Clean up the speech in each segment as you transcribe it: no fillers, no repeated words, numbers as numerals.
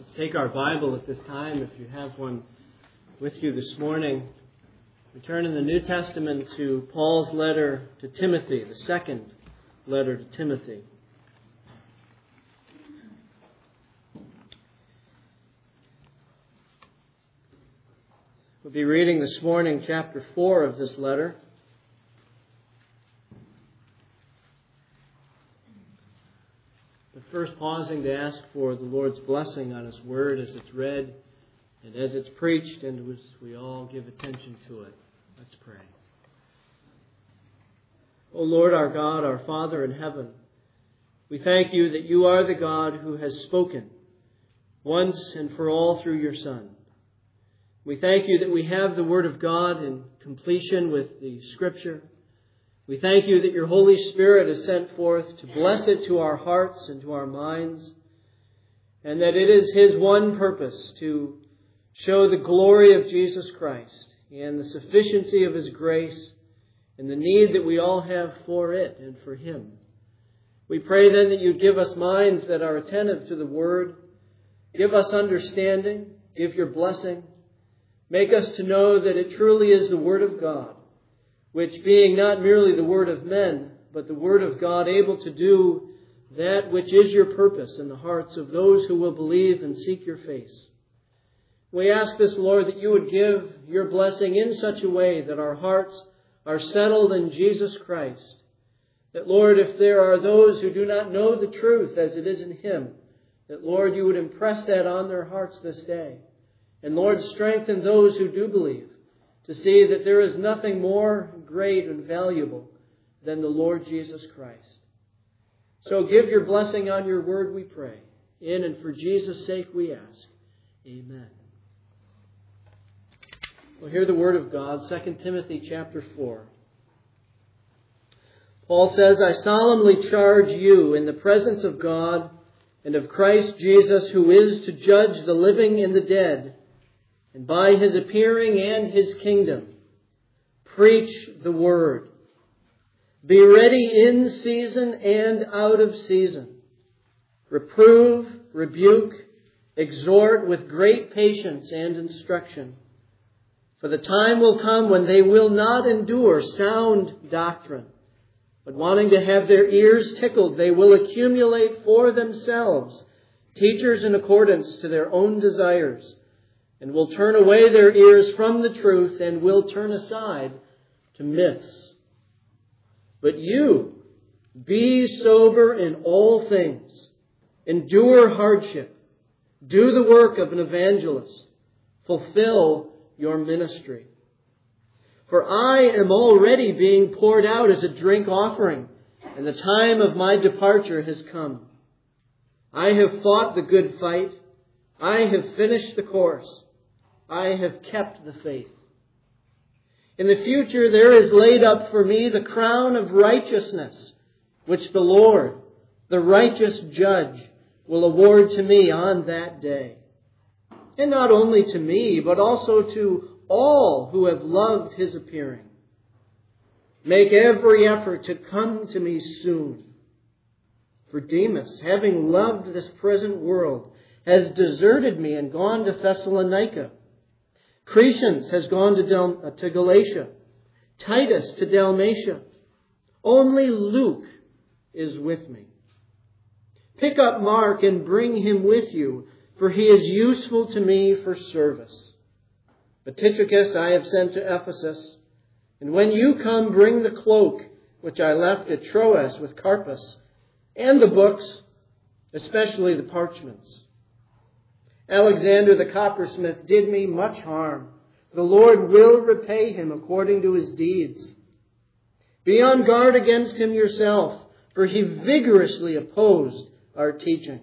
Let's take our Bible at this time, if you have one with you this morning. We turn in the New Testament to Paul's letter to Timothy, the second letter to Timothy. We'll be reading this morning chapter 4 of this letter. But first pausing to ask for the Lord's blessing on His Word as it's read and as it's preached, and as we all give attention to it. Let's pray. O Lord, our God, our Father in heaven, we thank you that you are the God who has spoken once and for all through your Son. We thank you that we have the Word of God in completion with the Scripture. We thank you that your Holy Spirit is sent forth to bless it to our hearts and to our minds, and that it is His one purpose to show the glory of Jesus Christ and the sufficiency of His grace and the need that we all have for it and for Him. We pray then that you give us minds that are attentive to the Word, give us understanding, give your blessing, make us to know that it truly is the Word of God, which being not merely the word of men, but the word of God, able to do that which is your purpose in the hearts of those who will believe and seek your face. We ask this, Lord, that you would give your blessing in such a way that our hearts are settled in Jesus Christ. That, Lord, if there are those who do not know the truth as it is in Him, that, Lord, you would impress that on their hearts this day. And, Lord, strengthen those who do believe, to see that there is nothing more great and valuable than the Lord Jesus Christ. So give your blessing on your word, we pray. In and for Jesus' sake we ask. Amen. We'll hear the word of God, 2 Timothy chapter 4. Paul says, I solemnly charge you in the presence of God and of Christ Jesus, who is to judge the living and the dead, and by His appearing and His kingdom, preach the word. Be ready in season and out of season. Reprove, rebuke, exhort with great patience and instruction. For the time will come when they will not endure sound doctrine, but wanting to have their ears tickled, they will accumulate for themselves teachers in accordance to their own desires, and will turn away their ears from the truth and will turn aside to myths. But you, be sober in all things. Endure hardship. Do the work of an evangelist. Fulfill your ministry. For I am already being poured out as a drink offering, and the time of my departure has come. I have fought the good fight. I have finished the course. I have kept the faith. In the future there is laid up for me the crown of righteousness, which the Lord, the righteous judge, will award to me on that day. And not only to me, but also to all who have loved His appearing. Make every effort to come to me soon. For Demas, having loved this present world, has deserted me and gone to Thessalonica. Crescens has gone to Galatia, Titus to Dalmatia. Only Luke is with me. Pick up Mark and bring him with you, for he is useful to me for service. But Tychicus I have sent to Ephesus, and when you come, bring the cloak which I left at Troas with Carpus, and the books, especially the parchments. Alexander the coppersmith did me much harm. The Lord will repay him according to his deeds. Be on guard against him yourself, for he vigorously opposed our teaching.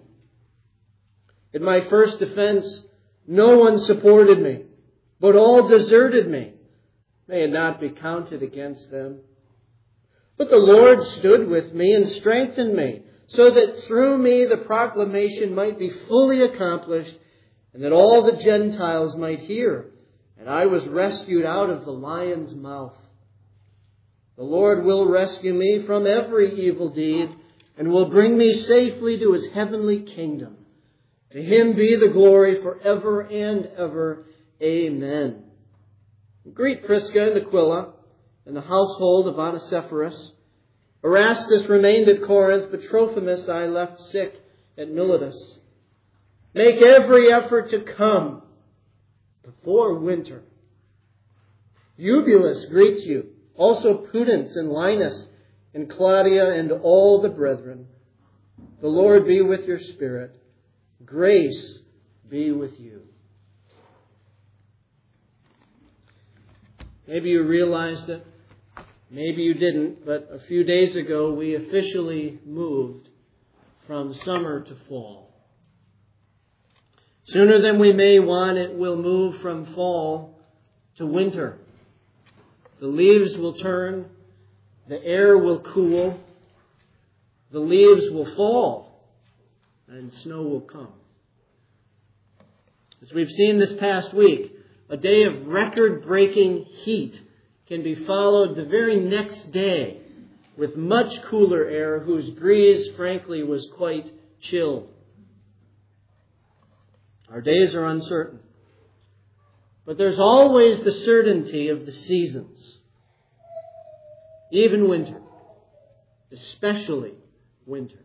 In my first defense, no one supported me, but all deserted me. May it not be counted against them. But the Lord stood with me and strengthened me, so that through me the proclamation might be fully accomplished, and that all the Gentiles might hear, and I was rescued out of the lion's mouth. The Lord will rescue me from every evil deed, and will bring me safely to His heavenly kingdom. To Him be the glory forever and ever. Amen. Greet Prisca and Aquila and the household of Onesiphorus. Erastus remained at Corinth, but Trophimus I left sick at Miletus. Make every effort to come before winter. Eubulus greets you, also Pudens and Linus and Claudia and all the brethren. The Lord be with your spirit. Grace be with you. Maybe you realized it. Maybe you didn't, but a few days ago we officially moved from summer to fall. Sooner than we may want, it will move from fall to winter. The leaves will turn, the air will cool, the leaves will fall, and snow will come. As we've seen this past week, a day of record-breaking heat can be followed the very next day with much cooler air whose breeze, frankly, was quite chill. Our days are uncertain. But there's always the certainty of the seasons. Even winter. Especially winter.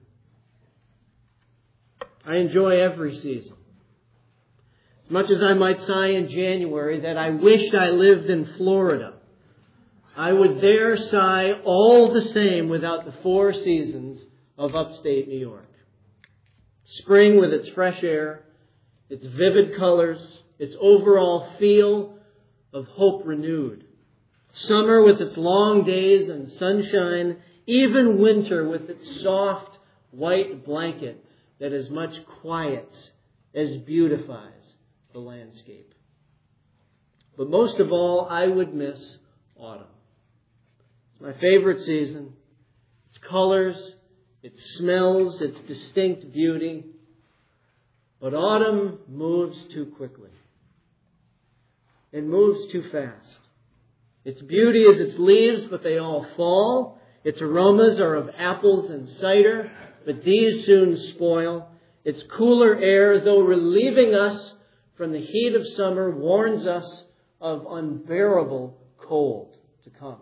I enjoy every season. As much as I might sigh in January that I wished I lived in Florida, I would there sigh all the same without the 4 seasons of upstate New York. Spring with its fresh air, its vivid colors, its overall feel of hope renewed. Summer with its long days and sunshine, even winter with its soft white blanket that as much quiets as beautifies the landscape. But most of all, I would miss autumn. It's my favorite season. Its colors, its smells, its distinct beauty. But autumn moves too quickly. It moves too fast. Its beauty is its leaves, but they all fall. Its aromas are of apples and cider, but these soon spoil. Its cooler air, though relieving us from the heat of summer, warns us of unbearable cold to come.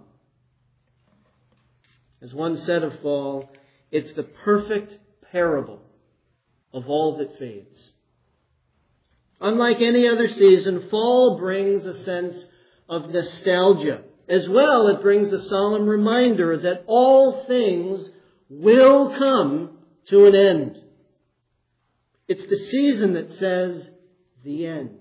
As one said of fall, it's the perfect parable of all that fades. Unlike any other season, fall brings a sense of nostalgia. As well, it brings a solemn reminder that all things will come to an end. It's the season that says the end.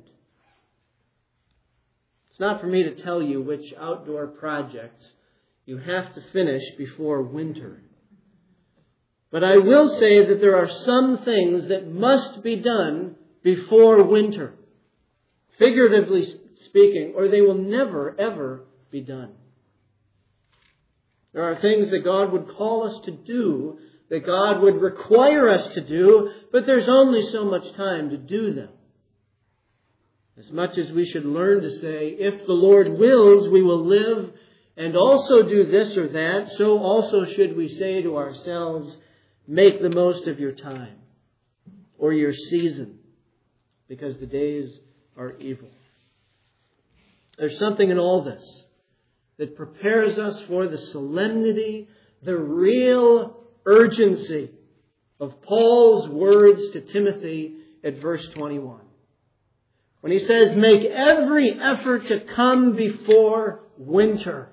It's not for me to tell you which outdoor projects you have to finish before winter. But I will say that there are some things that must be done before winter, figuratively speaking, or they will never, ever be done. There are things that God would call us to do, that God would require us to do, but there's only so much time to do them. As much as we should learn to say, if the Lord wills, we will live and also do this or that, so also should we say to ourselves, make the most of your time or your season, because the days are evil. There's something in all this that prepares us for the solemnity, the real urgency of Paul's words to Timothy at verse 21. When he says, make every effort to come before winter.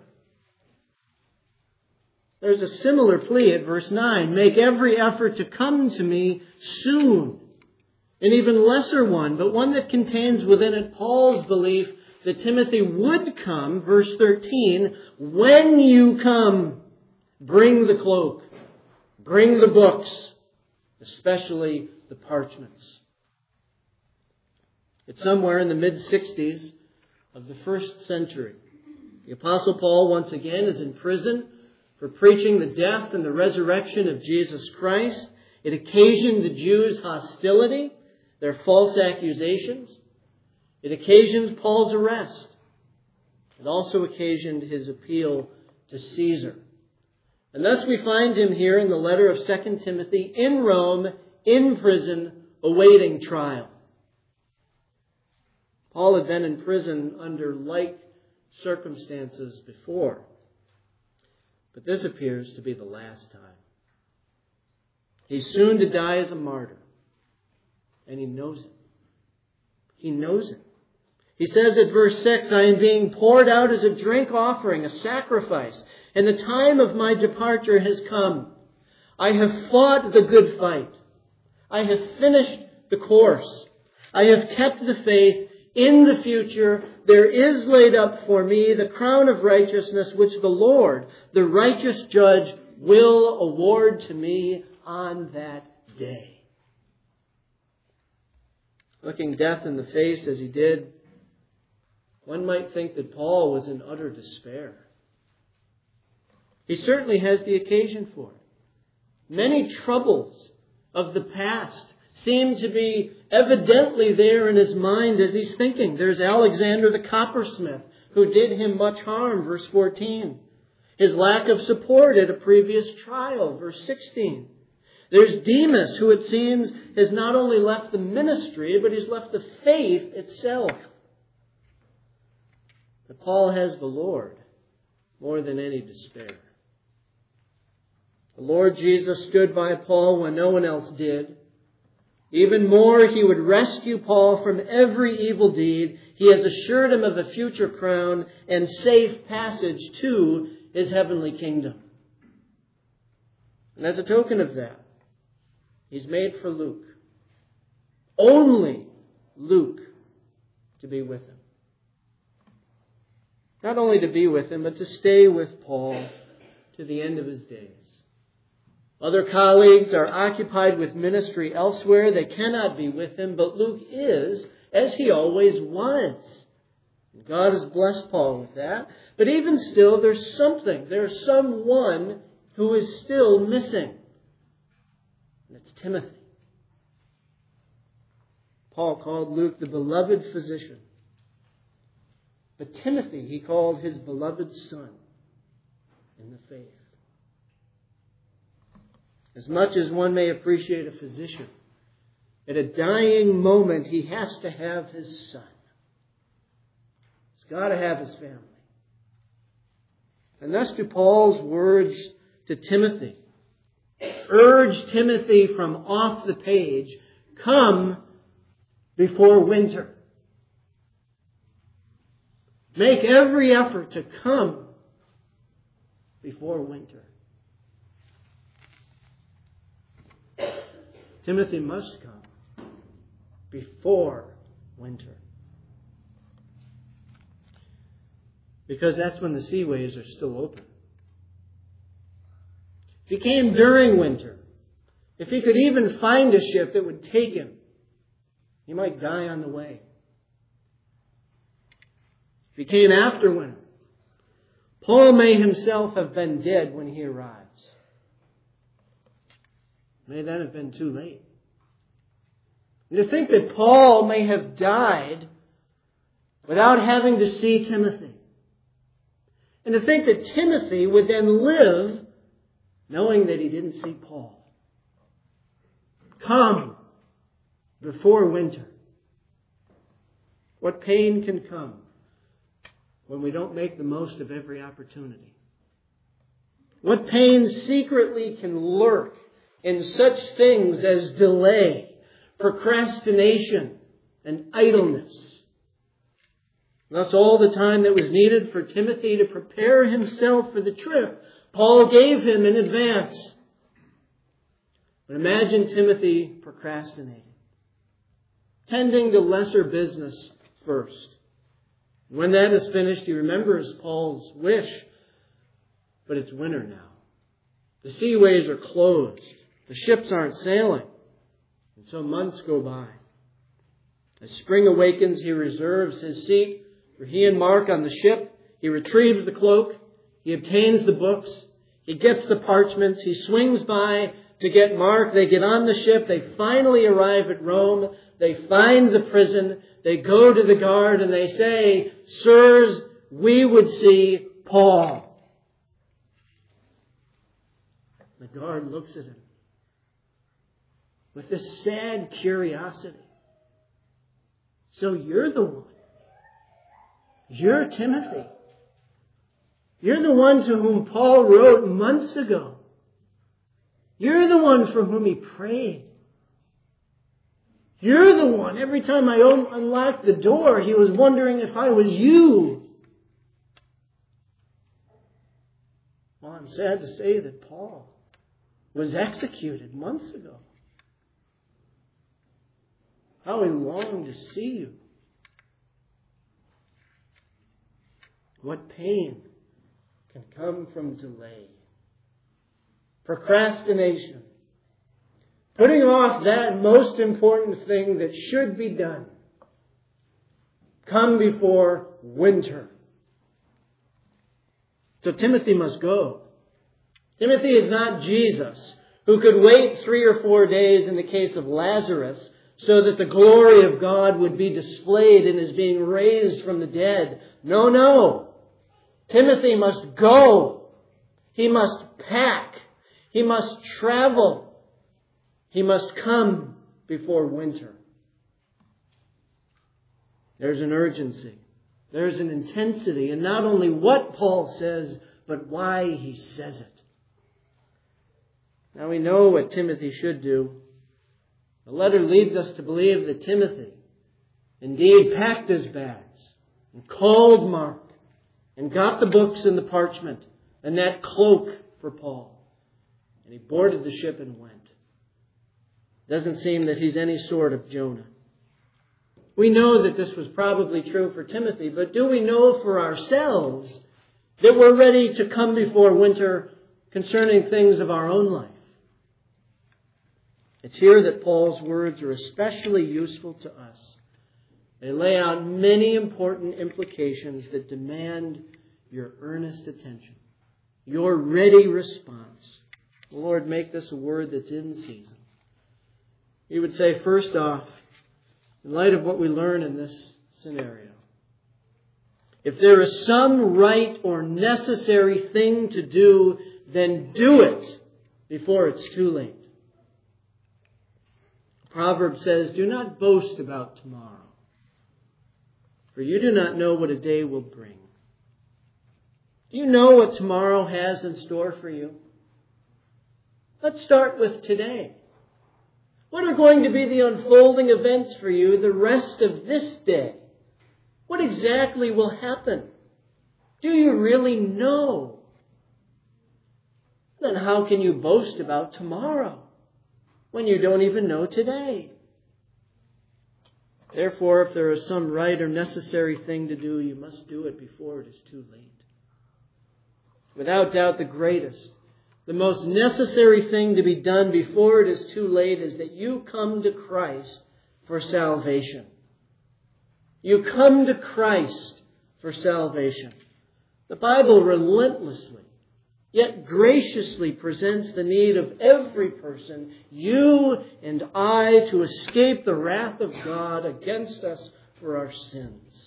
There's a similar plea at verse 9. Make every effort to come to me soon. An even lesser one, but one that contains within it Paul's belief that Timothy would come, verse 13, when you come, bring the cloak, bring the books, especially the parchments. It's somewhere in the mid-60s of the first century. The Apostle Paul once again is in prison for preaching the death and the resurrection of Jesus Christ. It occasioned the Jews' hostility, their false accusations. It occasioned Paul's arrest. It also occasioned his appeal to Caesar. And thus we find him here in the letter of 2 Timothy in Rome, in prison, awaiting trial. Paul had been in prison under like circumstances before, but this appears to be the last time. He's soon to die as a martyr, and he knows it. He knows it. He says at verse 6, I am being poured out as a drink offering, a sacrifice, and the time of my departure has come. I have fought the good fight. I have finished the course. I have kept the faith. In the future, there is laid up for me the crown of righteousness, which the Lord, the righteous judge, will award to me on that day. Looking death in the face as he did, one might think that Paul was in utter despair. He certainly has the occasion for it. Many troubles of the past seem to be evidently there in his mind as he's thinking. There's Alexander the coppersmith, who did him much harm, verse 14. His lack of support at a previous trial, verse 16. There's Demas, who it seems has not only left the ministry, but he's left the faith itself. But Paul has the Lord more than any despair. The Lord Jesus stood by Paul when no one else did. Even more, he would rescue Paul from every evil deed. He has assured him of a future crown and safe passage to his heavenly kingdom. And as a token of that, he's made for Luke, only Luke, to be with him. Not only to be with him, but to stay with Paul to the end of his days. Other colleagues are occupied with ministry elsewhere. They cannot be with him, but Luke is, as he always was. And God has blessed Paul with that. But even still, there's someone who is still missing. And it's Timothy. Paul called Luke the beloved physician. But Timothy he called his beloved son in the faith. As much as one may appreciate a physician, at a dying moment he has to have his son. He's got to have his family. And thus do Paul's words to Timothy. Urge Timothy from off the page, come before winter. Make every effort to come before winter. Timothy must come before winter. Because that's when the seaways are still open. If he came during winter, if he could even find a ship that would take him, he might die on the way. If he came after winter, Paul may himself have been dead when he arrives. May that have been too late. And to think that Paul may have died without having to see Timothy. And to think that Timothy would then live knowing that he didn't see Paul. Come before winter. What pain can come when we don't make the most of every opportunity? What pain secretly can lurk in such things as delay, procrastination, and idleness? Thus, all the time that was needed for Timothy to prepare himself for the trip, Paul gave him in advance. But imagine Timothy procrastinating, tending to lesser business first. When that is finished, he remembers Paul's wish, but it's winter now. The seaways are closed. The ships aren't sailing. And so months go by. As spring awakens, he reserves his seat for he and Mark on the ship. He retrieves the cloak. He obtains the books. He gets the parchments. He swings by to get Mark. They get on the ship. They finally arrive at Rome. They find the prison. They go to the guard and they say, "Sirs, we would see Paul." The guard looks at him. with this sad curiosity. So you're the one. You're Timothy. You're the one to whom Paul wrote months ago. You're the one for whom he prayed. You're the one. Every time I unlocked the door, he was wondering if I was you. Well, I'm sad to say that Paul was executed months ago. How he longed to see you. What pain can come from delay. Procrastination. Putting off that most important thing that should be done. Come before winter. So Timothy must go. Timothy is not Jesus, who could wait 3 or 4 days in the case of Lazarus so that the glory of God would be displayed in his being raised from the dead. No, no. Timothy must go. He must pack. He must travel. He must come before winter. There's an urgency. There's an intensity in not only what Paul says, but why he says it. Now we know what Timothy should do. The letter leads us to believe that Timothy indeed packed his bags and called Mark and got the books and the parchment and that cloak for Paul. And he boarded the ship and went. Doesn't seem that he's any sort of Jonah. We know that this was probably true for Timothy, but do we know for ourselves that we're ready to come before winter concerning things of our own life? It's here that Paul's words are especially useful to us. They lay out many important implications that demand your earnest attention, your ready response. Lord, make this a word that's in season. He would say, first off, in light of what we learn in this scenario, if there is some right or necessary thing to do, then do it before it's too late. The proverb says, do not boast about tomorrow, for you do not know what a day will bring. Do you know what tomorrow has in store for you? Let's start with today. What are going to be the unfolding events for you the rest of this day? What exactly will happen? Do you really know? Then how can you boast about tomorrow when you don't even know today? Therefore, if there is some right or necessary thing to do, you must do it before it is too late. Without doubt, the greatest, the most necessary thing to be done before it is too late is that you come to Christ for salvation. You come to Christ for salvation. The Bible relentlessly, yet graciously presents the need of every person, you and I, to escape the wrath of God against us for our sins.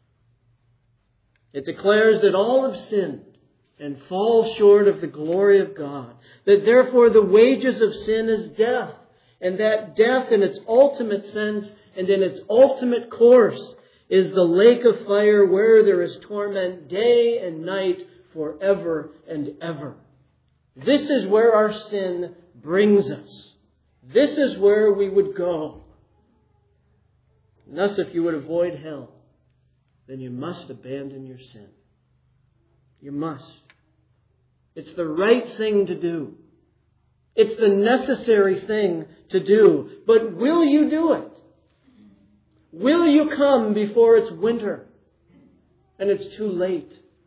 It declares that all have sinned and fall short of the glory of God, that therefore the wages of sin is death, and that death in its ultimate sense and in its ultimate course is the lake of fire where there is torment day and night forever and ever. This is where our sin brings us. This is where we would go. And thus, if you would avoid hell, then you must abandon your sin. You must. It's the right thing to do. It's the necessary thing to do. But will you do it? Will you come before it's winter and it's too late?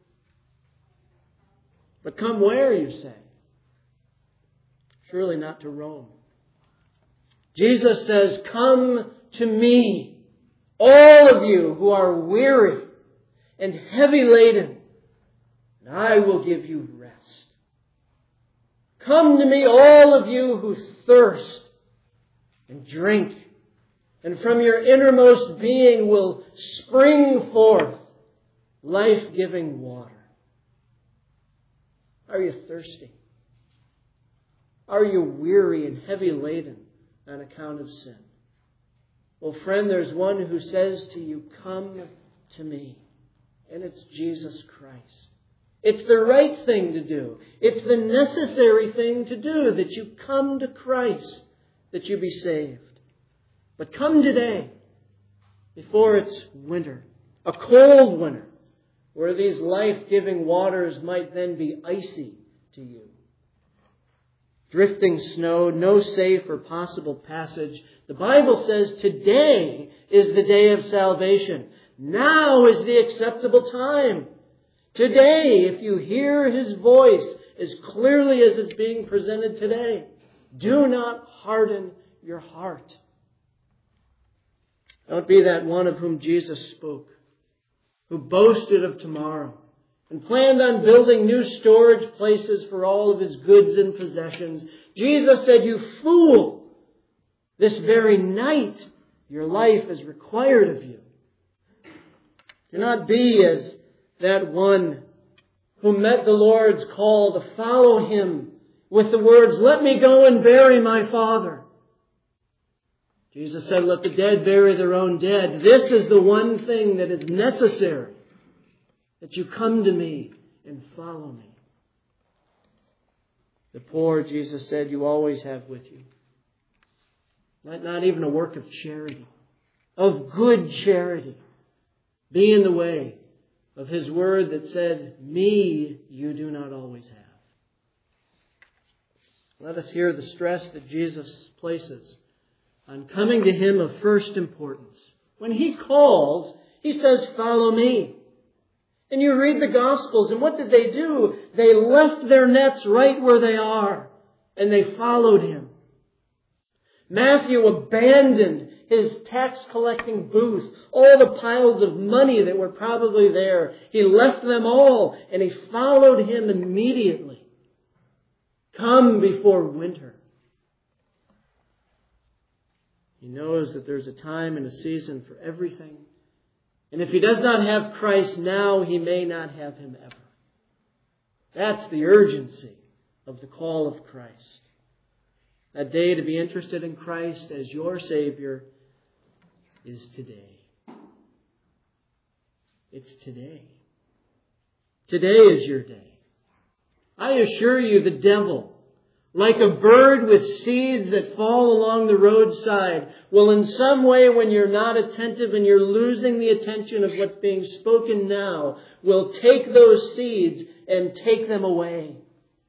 But come where, you say? Surely not to Rome. Jesus says, come to me, all of you who are weary and heavy laden, and I will give you rest. Come to me, all of you who thirst, and drink, and from your innermost being will spring forth life-giving water. Are you thirsty? Are you weary and heavy laden? on account of sin. Well, friend, there's one who says to you, come to me. And it's Jesus Christ. It's the right thing to do. It's the necessary thing to do, that you come to Christ, that you be saved. But come today, before it's winter, a cold winter, where these life-giving waters might then be icy to you. Drifting snow, no safe or possible passage. The Bible says today is the day of salvation. Now is the acceptable time. Today, if you hear His voice as clearly as it's being presented today, do not harden your heart. Don't be that one of whom Jesus spoke, who boasted of tomorrow and planned on building new storage places for all of his goods and possessions. Jesus said, you fool! This very night your life is required of you. Do not be as that one who met the Lord's call to follow Him with the words, let me go and bury my Father. Jesus said, let the dead bury their own dead. This is the one thing that is necessary, that you come to me and follow me. The poor, Jesus said, you always have with you. Not even a work of charity, of good charity, be in the way of His word that said, me you do not always have. Let us hear the stress that Jesus places on coming to Him of first importance. When He calls, He says, follow me. And you read the Gospels, and what did they do? They left their nets right where they are, and they followed Him. Matthew abandoned his tax-collecting booth, all the piles of money that were probably there. He left them all, and he followed Him immediately. Come before winter. He knows that there's a time and a season for everything. And if he does not have Christ now, he may not have Him ever. That's the urgency of the call of Christ. That day to be interested in Christ as your Savior is today. It's today. Today is your day. I assure you, the devil, like a bird with seeds that fall along the roadside, will in some way, when you're not attentive and you're losing the attention of what's being spoken now, will take those seeds and take them away.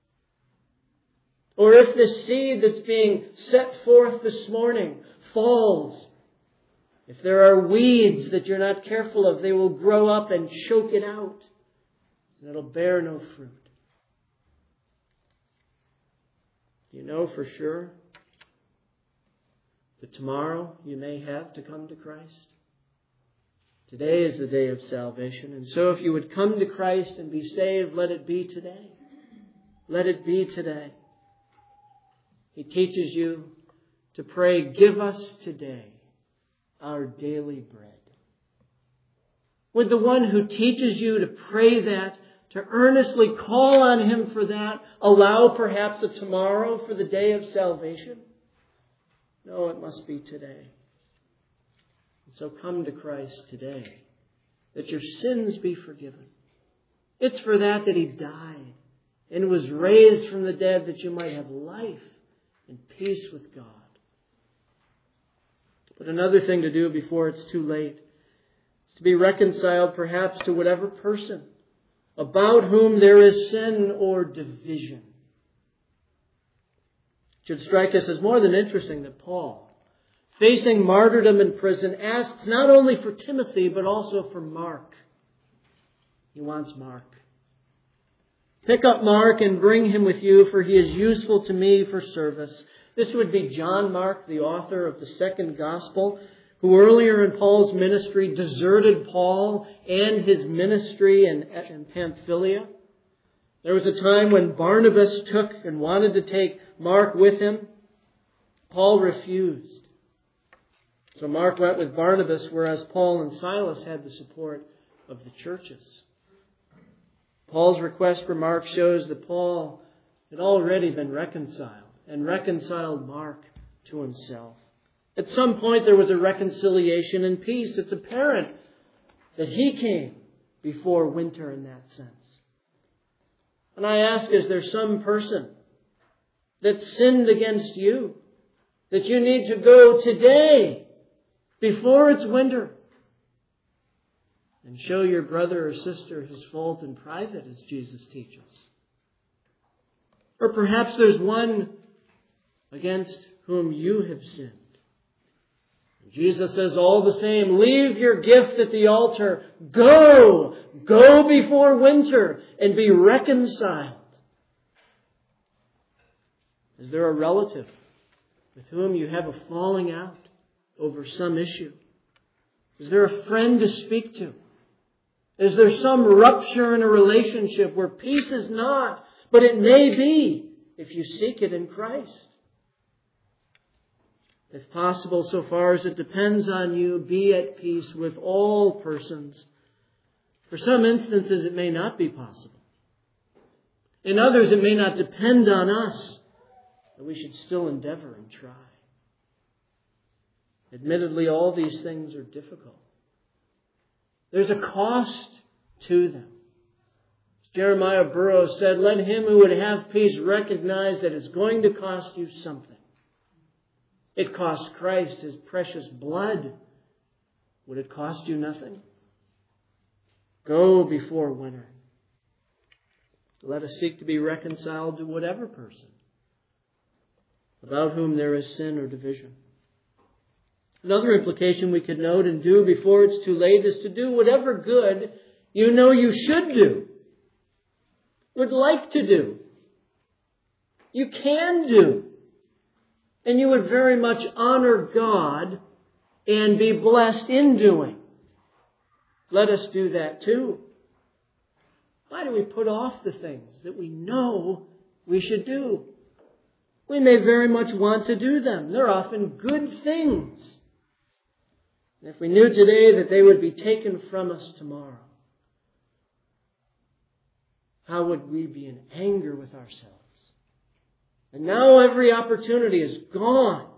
Or if the seed that's being set forth this morning falls, if there are weeds that you're not careful of, they will grow up and choke it out, and it'll bear no fruit. You know for sure that tomorrow you may have to come to Christ. Today is the day of salvation. And so if you would come to Christ and be saved, let it be today. Let it be today. He teaches you to pray, give us today our daily bread. Would the one who teaches you to pray that, to earnestly call on Him for that, allow perhaps a tomorrow for the day of salvation? No, it must be today. And so come to Christ today, that your sins be forgiven. It's for that He died and was raised from the dead, that you might have life and peace with God. But another thing to do before it's too late is to be reconciled perhaps to whatever person about whom there is sin or division. It should strike us as more than interesting that Paul, facing martyrdom in prison, asks not only for Timothy but also for Mark. He wants Mark. Pick up Mark and bring him with you, for he is useful to me for service. This would be John Mark, the author of the second gospel, who earlier in Paul's ministry deserted Paul and his ministry in Pamphylia. There was a time when Barnabas took and wanted to take Mark with him. Paul refused. So Mark went with Barnabas, whereas Paul and Silas had the support of the churches. Paul's request for Mark shows that Paul had already been reconciled and reconciled Mark to himself. At some point there was a reconciliation and peace. It's apparent that he came before winter in that sense. And I ask, is there some person that sinned against you that you need to go today before it's winter and show your brother or sister his fault in private, as Jesus teaches? Or perhaps there's one against whom you have sinned. Jesus says all the same, leave your gift at the altar. Go before winter and be reconciled. Is there a relative with whom you have a falling out over some issue? Is there a friend to speak to? Is there some rupture in a relationship where peace is not, but it may be if you seek it in Christ? If possible, so far as it depends on you, be at peace with all persons. For some instances, it may not be possible. In others, it may not depend on us, but we should still endeavor and try. Admittedly, all these things are difficult. There's a cost to them. As Jeremiah Burroughs said, let him who would have peace recognize that it's going to cost you something. It cost Christ His precious blood. Would it cost you nothing? Go before winter. Let us seek to be reconciled to whatever person about whom there is sin or division. Another implication we could note and do before it's too late is to do whatever good you know you should do, would like to do, you can do, and you would very much honor God and be blessed in doing. Let us do that too. Why do we put off the things that we know we should do? We may very much want to do them. They're often good things. And if we knew today that they would be taken from us tomorrow, how would we be in anger with ourselves? And now every opportunity is gone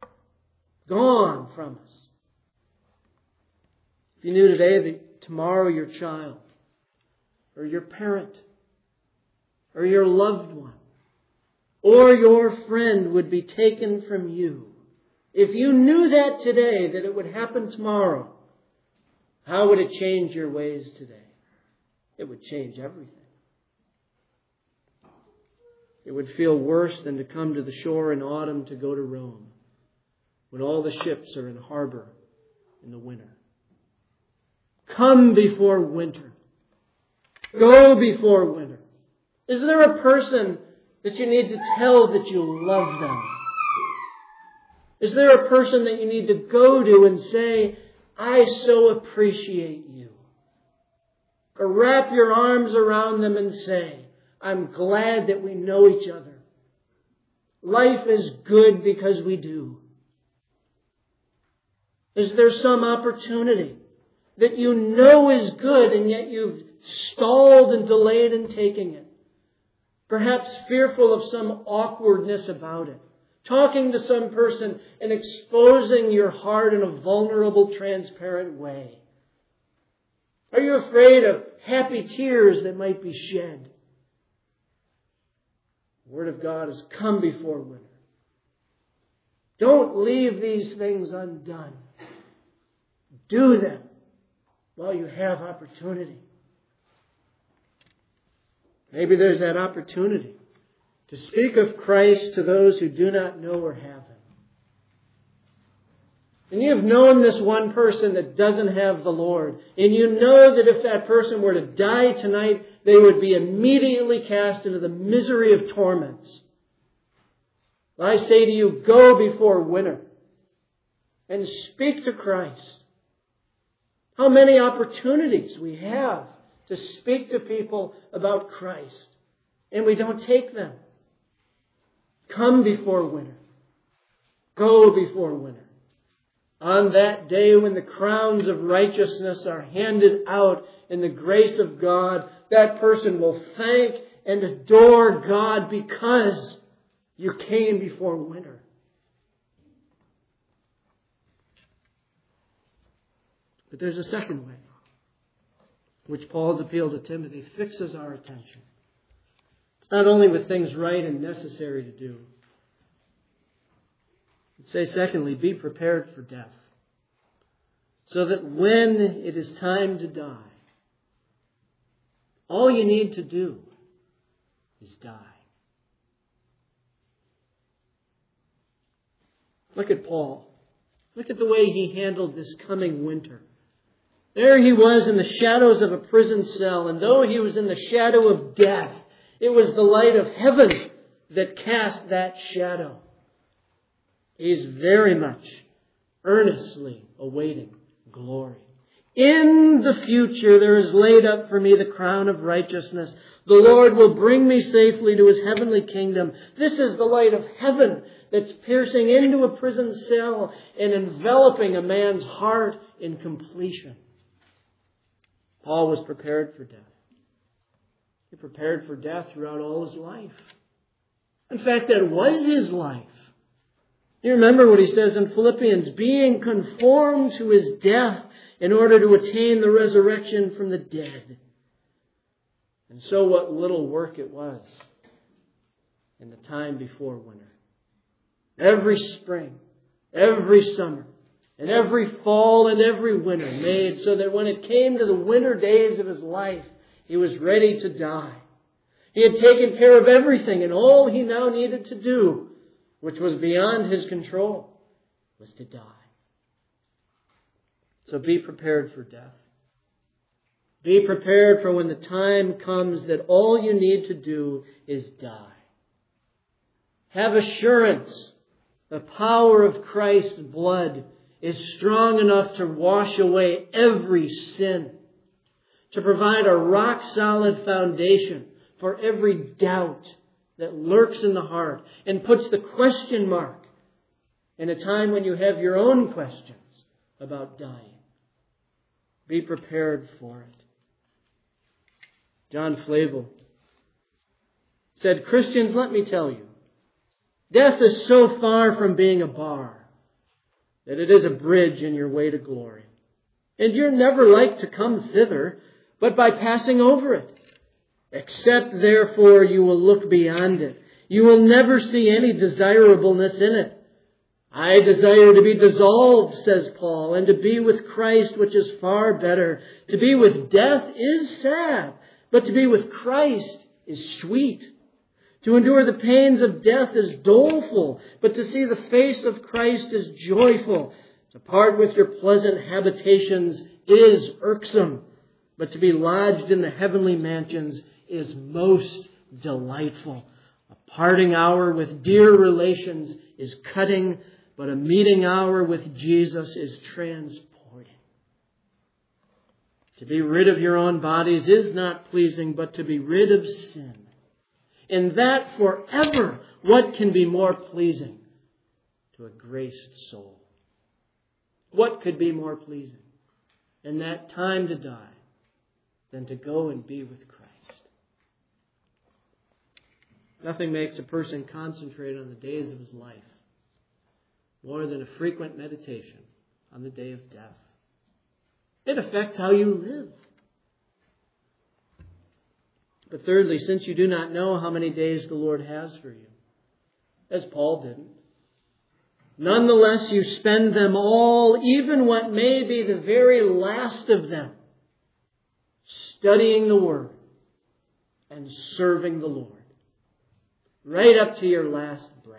from us. If you knew today that tomorrow your child or your parent or your loved one or your friend would be taken from you, if you knew that today, that it would happen tomorrow, how would it change your ways today? It would change everything. It would feel worse than to come to the shore in autumn to go to Rome, when all the ships are in harbor in the winter. Come before winter. Go before winter. Is there a person that you need to tell that you love them? Is there a person that you need to go to and say, I so appreciate you? Or wrap your arms around them and say, I'm glad that we know each other. Life is good because we do. Is there some opportunity that you know is good and yet you've stalled and delayed in taking it? Perhaps fearful of some awkwardness about it. Talking to some person and exposing your heart in a vulnerable, transparent way. Are you afraid of happy tears that might be shed? The Word of God has come before winter. Don't leave these things undone. Do them while you have opportunity. Maybe there's that opportunity to speak of Christ to those who do not know or have Him. And you have known this one person that doesn't have the Lord. And you know that if that person were to die tonight, they would be immediately cast into the misery of torments. I say to you, go before winter and speak to Christ. How many opportunities we have to speak to people about Christ, and we don't take them. Come before winter. Go before winter. On that day when the crowns of righteousness are handed out in the grace of God, that person will thank and adore God because you came before winter. But there's a second way, which Paul's appeal to Timothy fixes our attention. It's not only with things right and necessary to do. I'd say secondly, be prepared for death, so that when it is time to die, all you need to do is die. Look at Paul. Look at the way he handled this coming winter. There he was in the shadows of a prison cell, and though he was in the shadow of death, it was the light of heaven that cast that shadow. He's very much earnestly awaiting glory. In the future there is laid up for me the crown of righteousness. The Lord will bring me safely to His heavenly kingdom. This is the light of heaven that's piercing into a prison cell and enveloping a man's heart in completion. Paul was prepared for death. He prepared for death throughout all his life. In fact, that was his life. You remember what he says in Philippians, being conformed to His death in order to attain the resurrection from the dead. And so what little work it was in the time before winter. Every spring, every summer, and every fall and every winter made so that when it came to the winter days of his life, he was ready to die. He had taken care of everything, and all he now needed to do, which was beyond his control, was to die. So be prepared for death. Be prepared for when the time comes that all you need to do is die. Have assurance the power of Christ's blood is strong enough to wash away every sin, to provide a rock-solid foundation for every doubt that lurks in the heart and puts the question mark in a time when you have your own questions about dying. Be prepared for it. John Flavel said, Christians, let me tell you, death is so far from being a bar that it is a bridge in your way to glory. And you're never like to come thither, but by passing over it. Except, therefore, you will look beyond it. You will never see any desirableness in it. I desire to be dissolved, says Paul, and to be with Christ, which is far better. To be with death is sad, but to be with Christ is sweet. To endure the pains of death is doleful, but to see the face of Christ is joyful. To part with your pleasant habitations is irksome, but to be lodged in the heavenly mansions is most delightful. A parting hour with dear relations is cutting, but a meeting hour with Jesus is transporting. To be rid of your own bodies is not pleasing, but to be rid of sin. And that forever, what can be more pleasing to a graced soul? What could be more pleasing in that time to die than to go and be with Christ? Nothing makes a person concentrate on the days of his life more than a frequent meditation on the day of death. It affects how you live. But thirdly, since you do not know how many days the Lord has for you, as Paul didn't, nonetheless you spend them all, even what may be the very last of them, studying the Word and serving the Lord, right up to your last breath.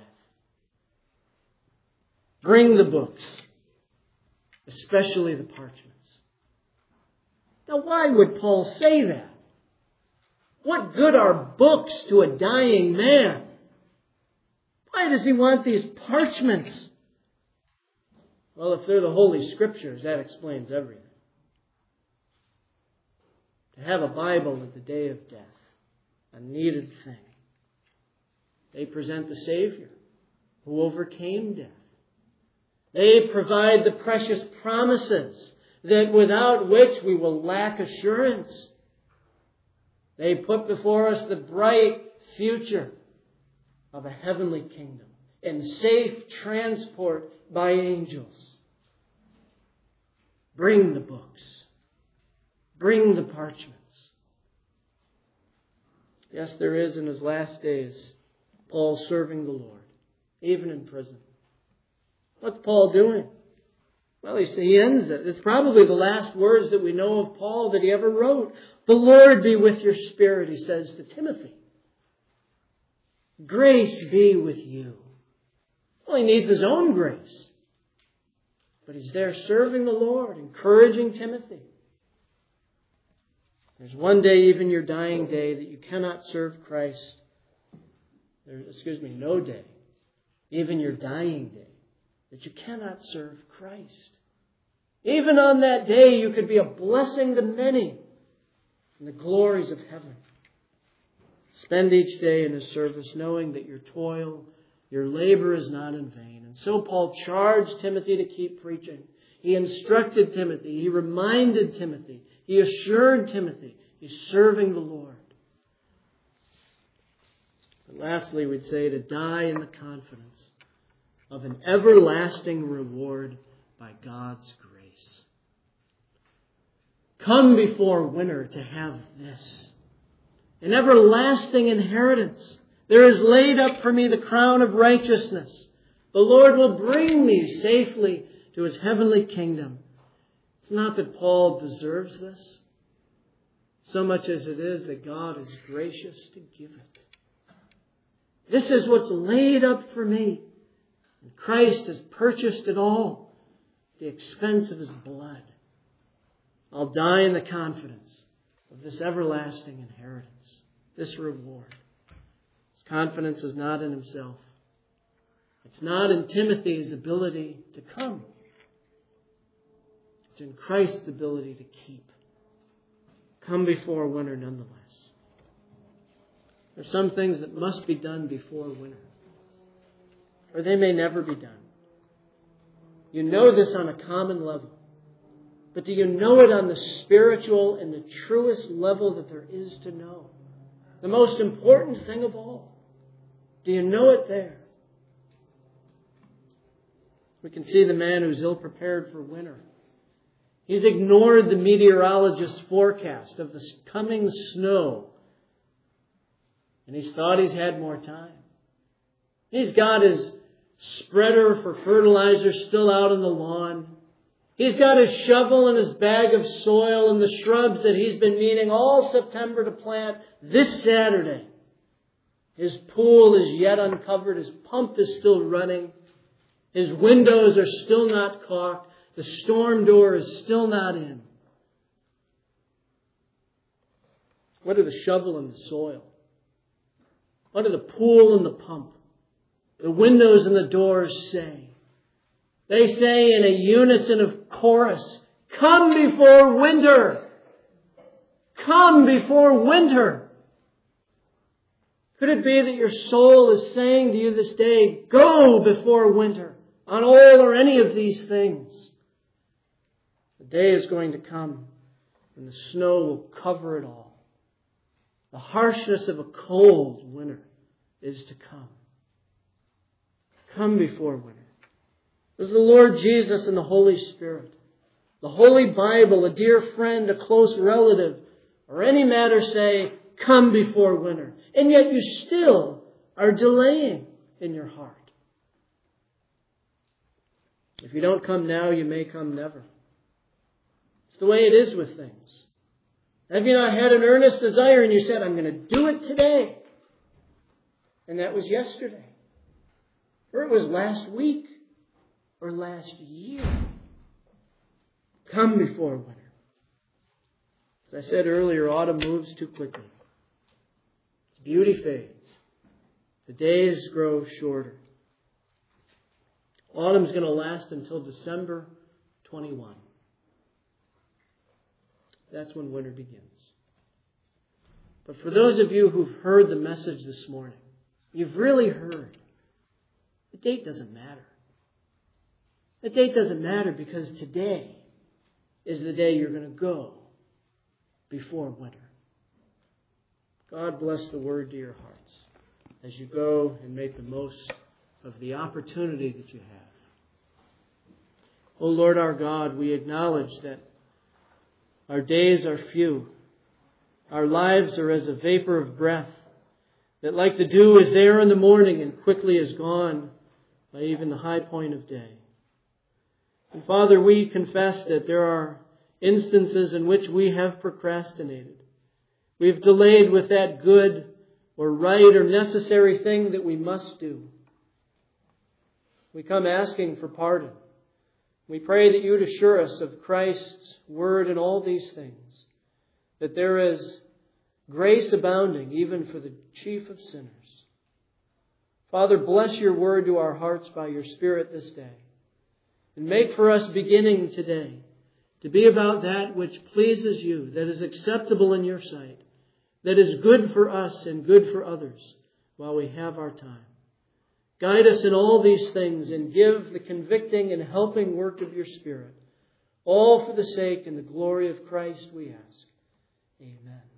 Bring the books, especially the parchments. Now, why would Paul say that? What good are books to a dying man? Why does he want these parchments? Well, if they're the Holy Scriptures, that explains everything. To have a Bible at the day of death, a needed thing. They present the Savior who overcame death. They provide the precious promises that without which we will lack assurance. They put before us the bright future of a heavenly kingdom and safe transport by angels. Bring the books. Bring the parchments. Yes, there is in his last days Paul serving the Lord, even in prison. What's Paul doing? Well, he ends it. It's probably the last words that we know of Paul that he ever wrote. The Lord be with your spirit, he says to Timothy. Grace be with you. Well, he needs his own grace. But he's there serving the Lord, encouraging Timothy. There's one day, even your dying day, that you cannot serve Christ. No day, even your dying day, that you cannot serve Christ. Even on that day, you could be a blessing to many in the glories of heaven. Spend each day in His service, knowing that your toil, your labor is not in vain. And so Paul charged Timothy to keep preaching. He instructed Timothy. He reminded Timothy. He assured Timothy he's serving the Lord. But lastly, we'd say to die in the confidence of an everlasting reward by God's grace. Come before winter to have this, an everlasting inheritance. There is laid up for me the crown of righteousness. The Lord will bring me safely to His heavenly kingdom. It's not that Paul deserves this, so much as it is that God is gracious to give it. This is what's laid up for me. And Christ has purchased it all at the expense of His blood. I'll die in the confidence of this everlasting inheritance, this reward. His confidence is not in himself. It's not in Timothy's ability to come. It's in Christ's ability to keep. Come before winter nonetheless. There are some things that must be done before winter, or they may never be done. You know this on a common level. But do you know it on the spiritual and the truest level that there is to know? The most important thing of all. Do you know it there? We can see the man who's ill-prepared for winter. He's ignored the meteorologist's forecast of the coming snow. And he's thought he's had more time. He's got his spreader for fertilizer still out on the lawn. He's got his shovel and his bag of soil and the shrubs that he's been meaning all September to plant this Saturday. His pool is yet uncovered. His pump is still running. His windows are still not caulked. The storm door is still not in. What do the shovel and the soil? What do the pool and the pump, the windows and the doors say? They say in a unison of chorus, come before winter. Come before winter. Could it be that your soul is saying to you this day, go before winter on all or any of these things? The day is going to come when the snow will cover it all. The harshness of a cold winter is to come. Come before winter. Does the Lord Jesus and the Holy Spirit, the Holy Bible, a dear friend, a close relative, or any matter say, come before winter, and yet you still are delaying in your heart? If you don't come now, you may come never. It's the way it is with things. Have you not had an earnest desire and you said, I'm going to do it today? And that was yesterday. Or it was last week. Or last year. Come before winter. As I said earlier, autumn moves too quickly. Its beauty fades. The days grow shorter. Autumn's going to last until December 21. That's when winter begins. But for those of you who've heard the message this morning, you've really heard. The date doesn't matter. The date doesn't matter because today is the day you're going to go before winter. God bless the word to your hearts as you go and make the most of the opportunity that you have. O Lord our God, we acknowledge that our days are few. Our lives are as a vapor of breath, that like the dew is there in the morning and quickly is gone by even the high point of day. And Father, we confess that there are instances in which we have procrastinated. We've delayed with that good or right or necessary thing that we must do. We come asking for pardon. We pray that you would assure us of Christ's word in all these things, that there is grace abounding even for the chief of sinners. Father, bless your word to our hearts by your Spirit this day, and make for us beginning today to be about that which pleases you, that is acceptable in your sight, that is good for us and good for others while we have our time. Guide us in all these things and give the convicting and helping work of your Spirit, all for the sake and the glory of Christ, we ask. Amen.